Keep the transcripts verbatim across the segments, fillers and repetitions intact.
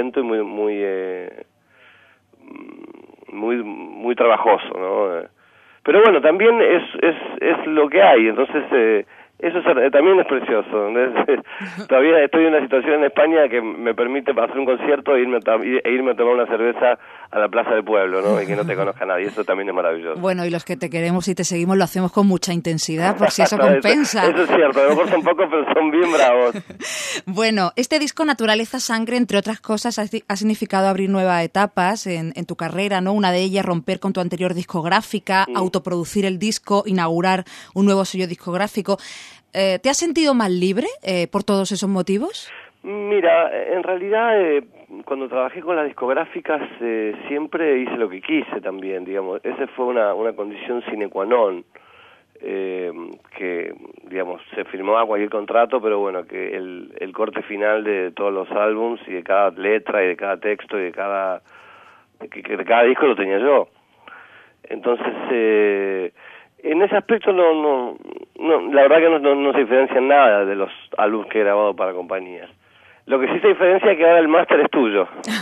lento y muy muy eh, muy muy trabajoso, ¿no? Pero bueno, también es es es lo que hay, entonces eh, eso es, también es precioso. Todavía estoy en una situación en España que me permite hacer un concierto e irme, a, e irme a tomar una cerveza a la plaza del pueblo, ¿no? Y que no te conozca nadie, eso también es maravilloso. Bueno, y los que te queremos y te seguimos lo hacemos con mucha intensidad, por si eso compensa. Eso, eso es cierto, a lo mejor son pocos, pero son bien bravos. Bueno, este disco Naturaleza Sangre, entre otras cosas, ha, ha significado abrir nuevas etapas en, en tu carrera, ¿no? Una de ellas, romper con tu anterior discográfica, mm. autoproducir el disco, inaugurar un nuevo sello discográfico. Eh, ¿Te has sentido más libre eh, por todos esos motivos? Mira, en realidad eh, cuando trabajé con las discográficas eh, siempre hice lo que quise también, digamos. Esa fue una, una condición sine qua non, eh, que, digamos, se firmaba cualquier contrato, pero bueno, que el, el corte final de todos los álbums y de cada letra y de cada texto y de cada, que, que de cada disco lo tenía yo. Entonces, eh, en ese aspecto no, no, no la verdad que no, no, no se diferencia nada de los álbumes que he grabado para compañías. Lo que sí se diferencia es que ahora el máster es tuyo.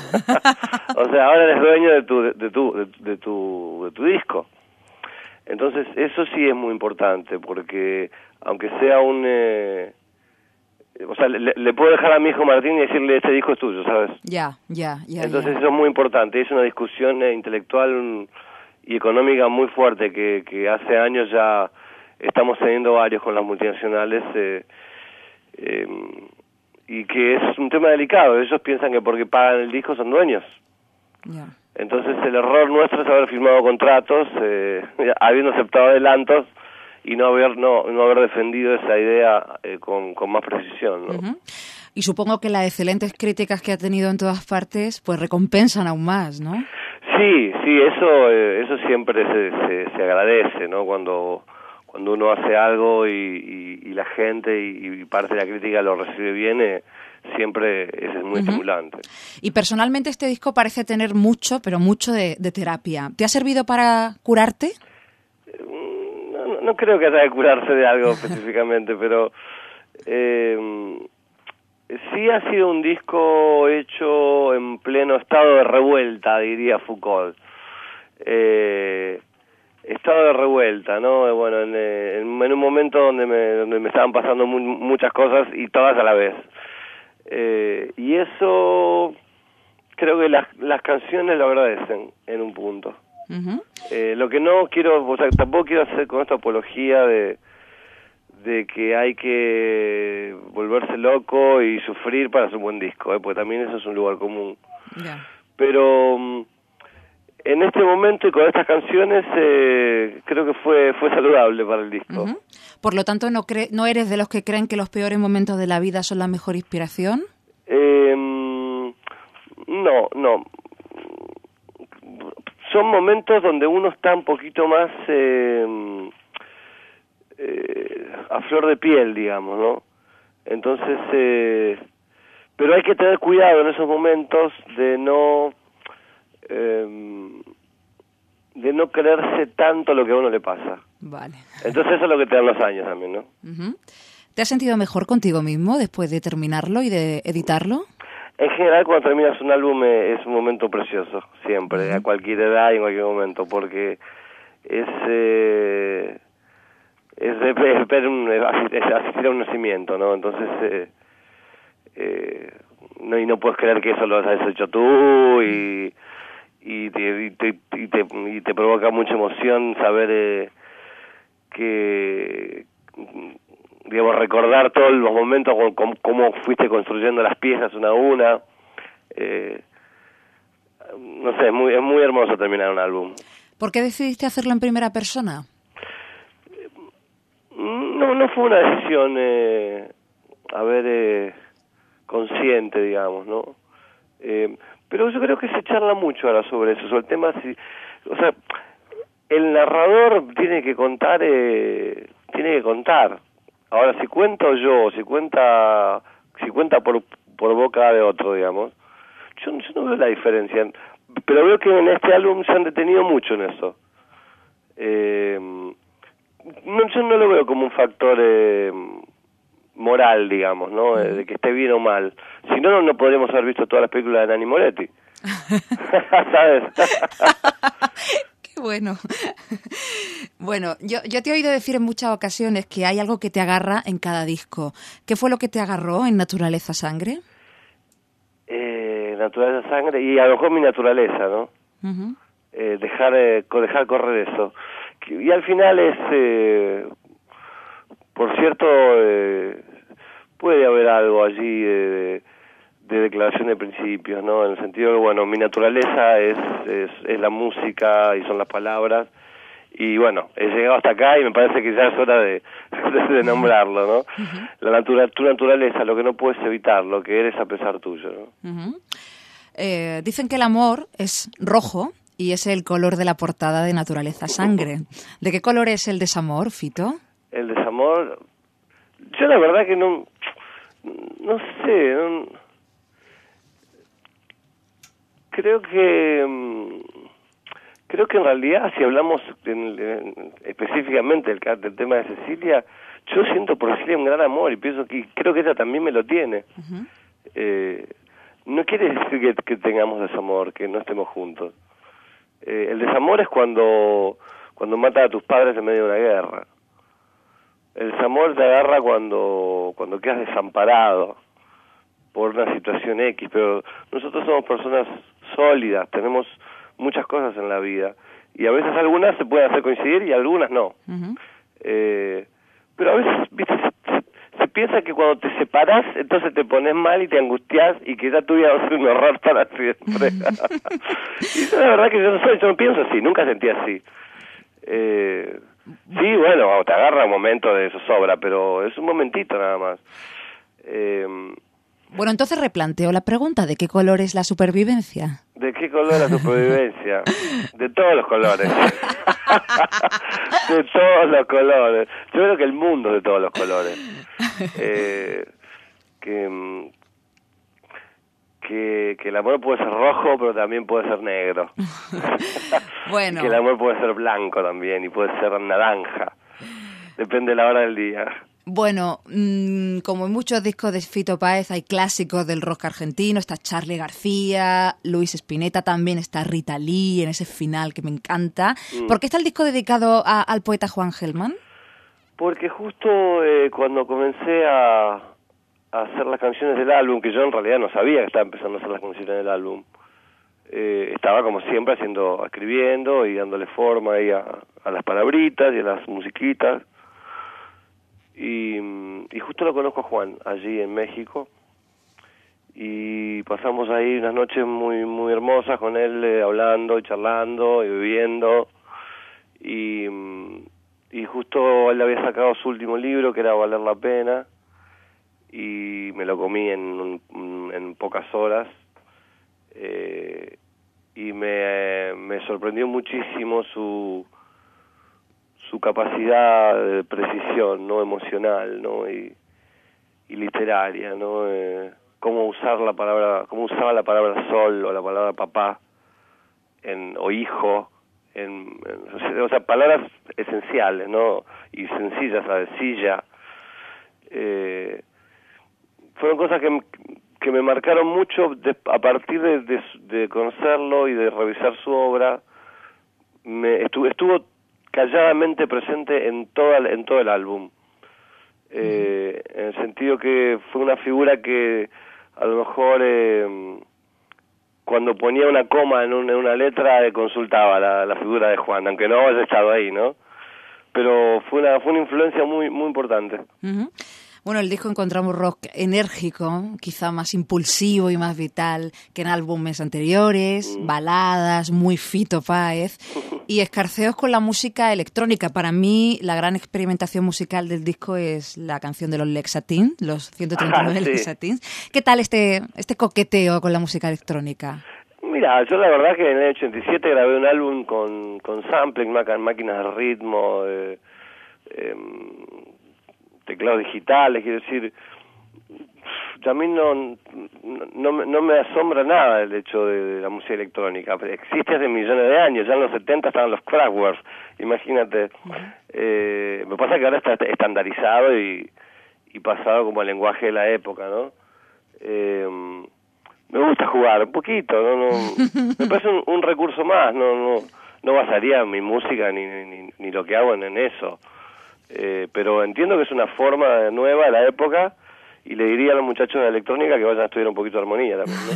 O sea, ahora eres dueño de tu, de, de tu, de, de tu, de tu disco. Entonces, eso sí es muy importante, porque aunque sea un, eh, o sea, le, le puedo dejar a mi hijo Martín y decirle, este disco es tuyo, ¿sabes? Ya, ya, ya. Entonces ya. eso es muy importante, es una discusión eh, intelectual un, y económica muy fuerte que, que hace años ya estamos teniendo varios con las multinacionales eh, eh, y que es un tema delicado. Ellos piensan que porque pagan el disco son dueños. Yeah. Entonces el error nuestro es haber firmado contratos, eh, habiendo aceptado adelantos y no haber no no haber defendido esa idea eh, con, con más precisión, ¿no? Uh-huh. Y supongo que las excelentes críticas que ha tenido en todas partes pues recompensan aún más, ¿no? Sí, sí, eso eh, eso siempre se, se, se agradece, ¿no? Cuando cuando uno hace algo y, y, y la gente y, y parte de la crítica lo recibe bien, eh, siempre es muy uh-huh. estimulante. Y personalmente este disco parece tener mucho, pero mucho de, de terapia. ¿Te ha servido para curarte? No, no, no creo que haya que curarse de algo específicamente, pero eh, sí ha sido un disco hecho en pleno estado de revuelta, diría Foucault. Eh, estado de revuelta, ¿no? Bueno, en, en, en un momento donde me, donde me estaban pasando mu- muchas cosas y todas a la vez. Eh, y eso creo que las, las canciones lo agradecen en un punto. Uh-huh. Eh, lo que no quiero, o sea, tampoco quiero hacer con esta apología de de que hay que volverse loco y sufrir para hacer un buen disco, ¿eh? Porque también eso es un lugar común. Yeah. Pero um, en este momento y con estas canciones eh, creo que fue fue saludable para el disco. Uh-huh. Por lo tanto, ¿no cre- no eres de los que creen que los peores momentos de la vida son la mejor inspiración? Eh, no, no. Son momentos donde uno está un poquito más eh, eh, a flor de piel, digamos, ¿no? Entonces, eh, pero hay que tener cuidado en esos momentos de no eh, de no creerse tanto lo que a uno le pasa. Vale. Entonces eso es lo que te dan los años también, ¿no? Uh-huh. ¿Te has sentido mejor contigo mismo después de terminarlo y de editarlo? En general, cuando terminas un álbum eh, es un momento precioso, siempre, uh-huh. a cualquier edad y en cualquier momento, porque es eh, es, es, es, es asistir a un nacimiento, ¿no? Entonces, eh, eh, no, y no puedes creer que eso lo has hecho tú y y te, y te, y te, y te provoca mucha emoción saber eh, que, digamos, recordar todos los momentos, cómo, cómo fuiste construyendo las piezas una a una. Eh, no sé, es muy, es muy hermoso terminar un álbum. ¿Por qué decidiste hacerlo en primera persona? No, no fue una decisión, eh, a ver, eh, consciente, digamos, ¿no? Eh, pero yo creo que se charla mucho ahora sobre eso, sobre el tema, si, o sea, el narrador tiene que contar, eh, tiene que contar. Ahora, si cuento yo, si cuenta, si cuenta por por boca de otro, digamos, yo, yo no veo la diferencia, pero veo que en este álbum se han detenido mucho en eso. Eh, no, yo no lo veo como un factor eh, moral, digamos, ¿no? Uh-huh. De que esté bien o mal. Si no, no, no podríamos haber visto todas las películas de Nanni Moretti. ¿Sabes? Qué bueno. Bueno, yo, yo te he oído decir en muchas ocasiones que hay algo que te agarra en cada disco. ¿Qué fue lo que te agarró en Naturaleza Sangre? Eh, naturaleza Sangre y a lo mejor mi naturaleza, ¿no? Uh-huh. Eh, dejar, eh, dejar correr eso. Y al final es, eh, por cierto, eh, puede haber algo allí de, de declaración de principios, ¿no? En el sentido de, bueno, mi naturaleza es, es, es la música y son las palabras. Y bueno, he llegado hasta acá y me parece que ya es hora de, de nombrarlo, ¿no? Uh-huh. La natura, tu naturaleza, lo que no puedes evitar, lo que eres a pesar tuyo, ¿no? Uh-huh. Eh, dicen que el amor es rojo y es el color de la portada de Naturaleza Sangre. ¿De qué color es el desamor, Fito? El desamor, yo la verdad que no, no sé, no, creo que... Creo que en realidad, si hablamos en, en, específicamente del, del tema de Cecilia, yo siento por Cecilia un gran amor y pienso que creo que ella también me lo tiene. Uh-huh. Eh, no quiere decir que, que tengamos desamor, que no estemos juntos. Eh, el desamor es cuando cuando matas a tus padres en medio de una guerra. El desamor te agarra cuando cuando quedas desamparado por una situación X, pero nosotros somos personas sólidas, tenemos muchas cosas en la vida y a veces algunas se pueden hacer coincidir y algunas no. Uh-huh. Eh, pero a veces, viste, se, se piensa que cuando te separás entonces te pones mal y te angustias y que ya tu vida va a ser un horror para siempre. Y la verdad que yo no soy, yo no pienso así, nunca sentí así. Eh, sí, bueno, te agarra un momento de zozobra, pero es un momentito nada más. Eh, Bueno, entonces replanteo la pregunta, ¿de qué color es la supervivencia? ¿De qué color es la supervivencia? De todos los colores. De todos los colores. Yo creo que el mundo es de todos los colores. Eh, que, que, que el amor puede ser rojo, pero también puede ser negro. Bueno. Que el amor puede ser blanco también y puede ser naranja. Depende de la hora del día. Bueno, mmm, como en muchos discos de Fito Páez hay clásicos del rock argentino, está Charly García, Luis Spinetta, también está Rita Lee en ese final que me encanta. Mm. ¿Por qué está el disco dedicado a, al poeta Juan Gelman? Porque justo eh, cuando comencé a, a hacer las canciones del álbum, que yo en realidad no sabía que estaba empezando a hacer las canciones del álbum, eh, estaba como siempre haciendo, escribiendo y dándole forma ahí a, a las palabritas y a las musiquitas. Y, y justo lo conozco a Juan, allí en México, y pasamos ahí unas noches muy muy hermosas con él, eh, hablando y charlando y bebiendo, y, y justo él había sacado su último libro, que era Valer la Pena, y me lo comí en, un, en pocas horas, eh, y me, me sorprendió muchísimo su... su capacidad de precisión, no emocional, no y, y literaria, no eh, cómo usar la palabra, cómo usaba la palabra sol o la palabra papá en o hijo, en, en o sea, palabras esenciales, no y sencillas, ¿sabes? Silla. Eh, fueron cosas que que me marcaron mucho de, a partir de, de, de conocerlo y de revisar su obra. Me estuvo estuvo calladamente presente en toda en todo el álbum, eh, en el sentido que fue una figura que a lo mejor eh, cuando ponía una coma en, un, en una letra eh, consultaba la, la figura de Juan, aunque no haya estado ahí, ¿no? Pero fue una fue una influencia muy muy importante. Uh-huh. Bueno, el disco encontramos rock enérgico, quizá más impulsivo y más vital que en álbumes anteriores, mm. baladas, muy Fito Páez, y escarceos con la música electrónica. Para mí, la gran experimentación musical del disco es la canción de los Lexatin, los ciento treinta y nueve ah, sí. Lexatins. ¿Qué tal este este coqueteo con la música electrónica? Mira, yo la verdad que en el ochenta y siete grabé un álbum con, con sampling, máquinas de ritmo, eh, eh, teclados digitales, quiero decir, a mí no, no, no me asombra nada el hecho de, de la música electrónica. Existe hace millones de años, ya en los setenta estaban los Kraftwerk, imagínate. Uh-huh. Eh, me pasa que ahora está estandarizado y, y pasado como al lenguaje de la época, ¿no? Eh, me gusta jugar un poquito, ¿no? no me parece un, un recurso más, no no no basaría mi música ni, ni, ni lo que hago en, en eso. Eh, pero entiendo que es una forma nueva de la época y le diría a los muchachos de electrónica que vayan a estudiar un poquito de armonía también, ¿no?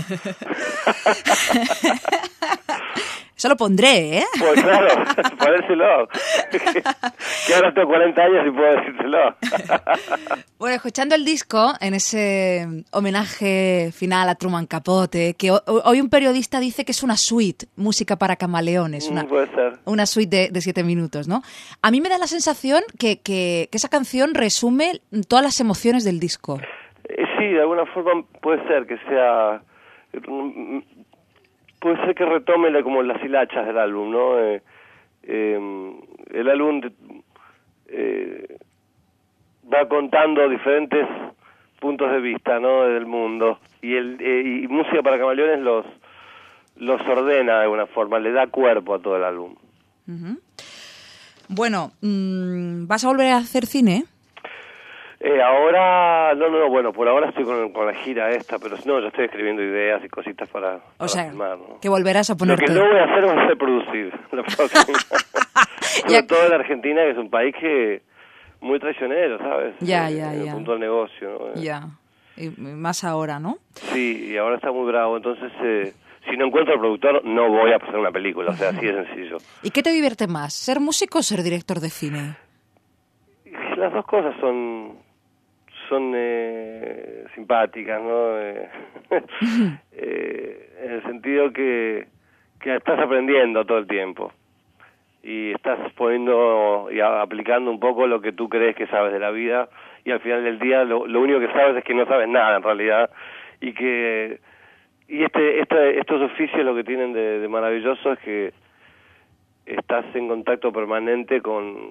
Eso lo pondré, ¿eh? Pues claro, ponérselo. Que ahora tengo cuarenta años y puedo decírselo. Bueno, escuchando el disco, en ese homenaje final a Truman Capote, que hoy un periodista dice que es una suite, música para camaleones, una, mm, puede ser. una suite de, de siete minutos, ¿no? A mí me da la sensación que, que, que esa canción resume todas las emociones del disco. Eh, sí, de alguna forma puede ser que sea... Puede ser que retome la, como las hilachas del álbum, ¿no? Eh, eh, el álbum eh, va contando diferentes puntos de vista, ¿no? Del mundo, y el eh, y Música para Camaleones los los ordena de alguna forma, le da cuerpo a todo el álbum. Uh-huh. Bueno, mmm, ¿vas a volver a hacer cine? Eh, ahora, no, no, no, bueno, por ahora estoy con, con la gira esta, pero no, yo estoy escribiendo ideas y cositas para, para o sea, filmar, ¿no? Que volverás a ponerte... Lo que no voy a hacer va a ser producir la próxima. Sobre todo en Argentina, que es un país que muy traicionero, ¿sabes? Ya, eh, ya, en ya. el punto del negocio, ¿no? Ya, y más ahora, ¿no? Sí, y ahora está muy bravo, entonces... Eh, si no encuentro al productor, no voy a hacer una película, o sea, así de sencillo. ¿Y qué te divierte más, ser músico o ser director de cine? Las dos cosas son... son eh, simpáticas, ¿no? Eh, eh, en el sentido que, que estás aprendiendo todo el tiempo y estás poniendo y a, aplicando un poco lo que tú crees que sabes de la vida y al final del día lo, lo único que sabes es que no sabes nada en realidad y que y este, este estos oficios lo que tienen de, de maravilloso es que estás en contacto permanente con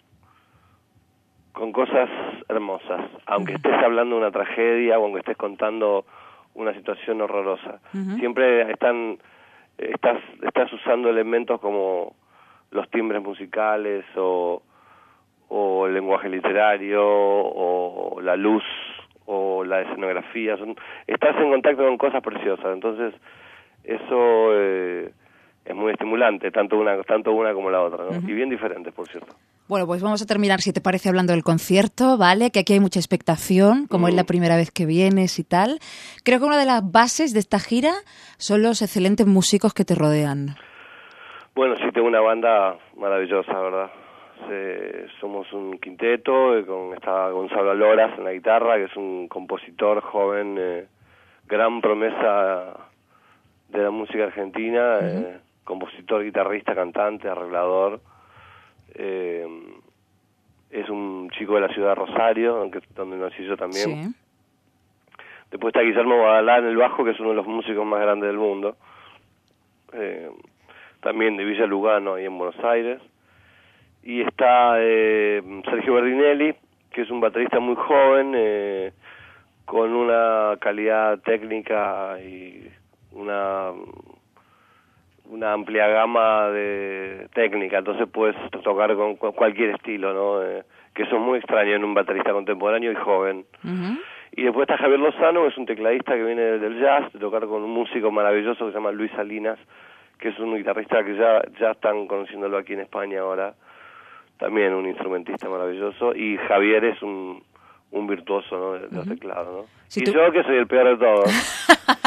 con cosas hermosas, aunque estés hablando de una tragedia o aunque estés contando una situación horrorosa. Uh-huh. Siempre están estás estás usando elementos como los timbres musicales o, o el lenguaje literario o la luz o la escenografía. Son, estás en contacto con cosas preciosas, entonces eso eh, es muy estimulante, tanto una tanto una como la otra, ¿no? Uh-huh. Y bien diferentes, por cierto. Bueno, pues vamos a terminar, si te parece, hablando del concierto, ¿vale? Que aquí hay mucha expectación, como mm. es la primera vez que vienes y tal. Creo que una de las bases de esta gira son los excelentes músicos que te rodean. Bueno, sí, tengo una banda maravillosa, ¿verdad? Se, somos un quinteto, eh, con está Gonzalo Aloras en la guitarra, que es un compositor joven, eh, gran promesa de la música argentina, uh-huh. eh, compositor, guitarrista, cantante, arreglador. Eh, es un chico de la ciudad de Rosario, aunque, donde nací yo también. Sí. Después está Guillermo Badalá en el bajo, que es uno de los músicos más grandes del mundo. Eh, también de Villa Lugano, ahí en Buenos Aires. Y está eh, Sergio Berdinelli, que es un baterista muy joven, eh, con una calidad técnica y una... una amplia gama de técnica, entonces puedes tocar con cualquier estilo, ¿no? Eh, que eso es muy extraño en un baterista contemporáneo y joven. Uh-huh. Y después está Javier Lozano, que es un tecladista que viene del jazz, de tocar con un músico maravilloso que se llama Luis Salinas, que es un guitarrista que ya ya están conociéndolo aquí en España ahora, también un instrumentista maravilloso, y Javier es un un virtuoso, ¿no? de, de los uh-huh. teclados, ¿no? Si y tú... yo que soy el peor de todos.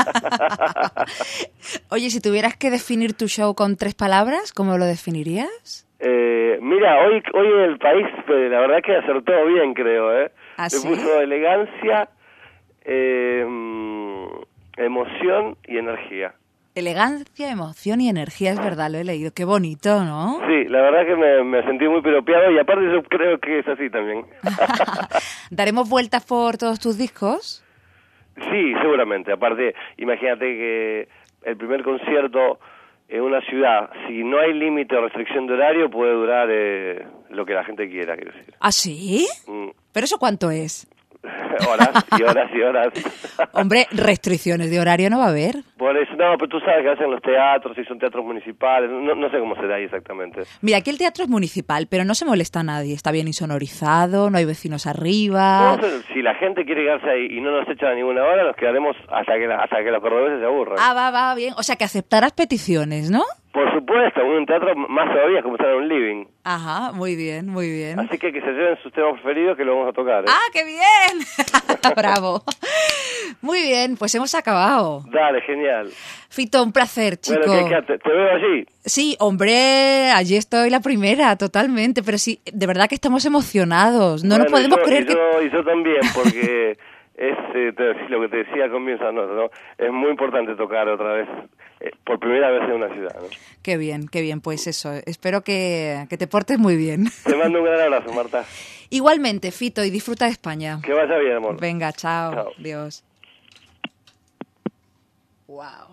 Oye, si tuvieras que definir tu show con tres palabras, ¿cómo lo definirías? Eh, mira, hoy hoy el país, pues, la verdad que acertó bien, creo, ¿eh? ¿Ah, Le sí? puso elegancia, eh, emoción y energía. Elegancia, emoción y energía, es verdad, lo he leído. Qué bonito, ¿no? Sí, la verdad que me, me sentí muy piropeado y aparte yo creo que es así también. ¿Daremos vueltas por todos tus discos? Sí, seguramente. Aparte, imagínate que el primer concierto en una ciudad, si no hay límite o restricción de horario, puede durar eh, lo que la gente quiera, quiero decir. ¿Ah, sí? Mm. ¿Pero eso cuánto es? horas y horas y horas. Hombre, restricciones de horario no va a haber. Por eso, no, pero tú sabes que hacen los teatros y son teatros municipales, no, no sé cómo será ahí exactamente. Mira, aquí el teatro es municipal, pero no se molesta a nadie, está bien insonorizado, no hay vecinos arriba. No, si la gente quiere quedarse ahí y no nos echan a ninguna hora, nos quedaremos hasta que, la, hasta que los cordobeses se aburran. Ah, va, va, bien, o sea que aceptarás peticiones, ¿no? Por supuesto, un teatro más todavía es como estar en un living. Ajá, muy bien, muy bien. Así que que se lleven sus temas preferidos que lo vamos a tocar. ¿eh? ¡Ah, qué bien! Bravo. Muy bien, pues hemos acabado. Dale, genial. Fito, un placer, chico. Bueno, ¿qué, qué, te, te veo allí. Sí, hombre, allí estoy la primera, totalmente, pero sí, de verdad que estamos emocionados. No bueno, nos podemos yo, creer y que... yo, y yo también, porque es eh, te, lo que te decía al comienzo, no, no, es muy importante tocar otra vez, eh, por primera vez en una ciudad, ¿no? Qué bien, qué bien, pues eso, espero que, que te portes muy bien. Te mando un gran abrazo, Marta. Igualmente, Fito, y disfruta de España. Que vaya bien, amor. Venga, chao. Chao. Adiós. Wow.